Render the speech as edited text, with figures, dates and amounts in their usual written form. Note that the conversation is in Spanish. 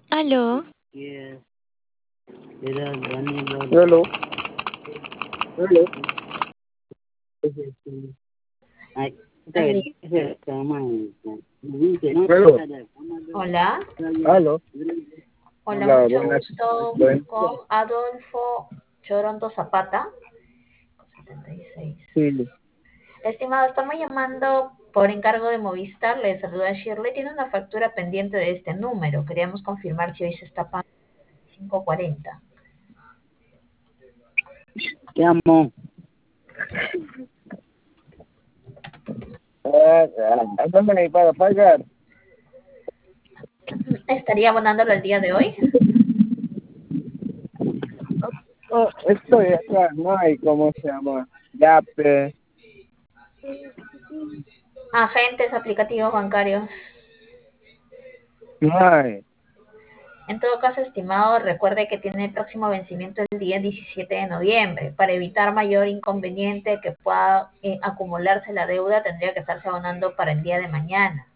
Aló, Hello, Ali- hello, Hola, hello. hola, Hola, mucho buenas. gusto Buen, con Adolfo Choronto Zapata. 76. sí, Estimado, estamos llamando por encargo de Movistar. Le saluda Shirley. Tiene una factura pendiente de este número. Queríamos confirmar si hoy se está pagando 5.40. Te amo. ayúdame para pagar. ¿Estaría abonándolo el día de hoy? Oh, estoy acá, no hay, ¿cómo se llama? Yape, Agentes, aplicativos bancarios. no hay. En todo caso, estimado, recuerde que tiene el próximo vencimiento el día 17 de noviembre. Para evitar mayor inconveniente que pueda acumularse la deuda, tendría que estarse abonando para el día de mañana.